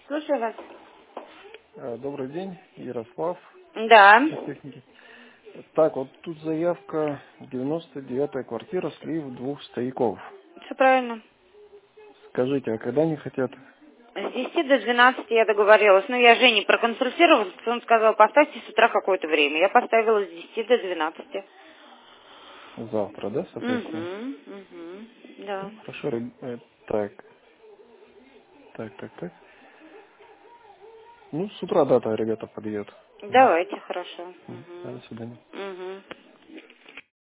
Слушаю вас. Добрый день, Ярослав, Да, техники. Так, вот тут заявка, 99-я квартира, слив двух стояков. все правильно. Скажите, а когда они хотят? С 10 до 12 я договорилась. Но я Жене проконсультировалась, он сказал, поставьте с утра какое-то время. Я поставила с 10 до 12. Завтра, да, соответственно? Да. Хорошо, так, так. Ну, с утра дата, ребята, подъедут. Давайте, хорошо. До свидания.